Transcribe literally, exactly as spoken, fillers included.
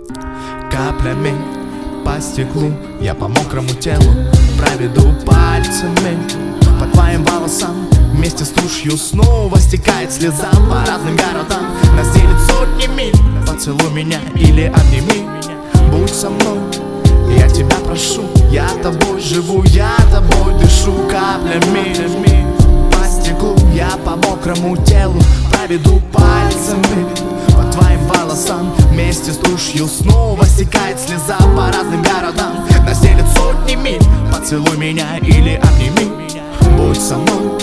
Каплями по стеклу я по мокрому телу проведу пальцами по твоим волосам. Вместе с тушью снова стекает слеза по разным городам. Нас делит сотни миль. Поцелуй меня или обними. Будь со мной, я тебя прошу. Я тобой живу, я тобой дышу. Каплями по стеклу я по мокрому телу проведу пальцами по твоим волосам. Вместе с тушью снова стекает слеза по разным городам. Нас делит сотни миль. Поцелуй меня или обними. Будь со мной,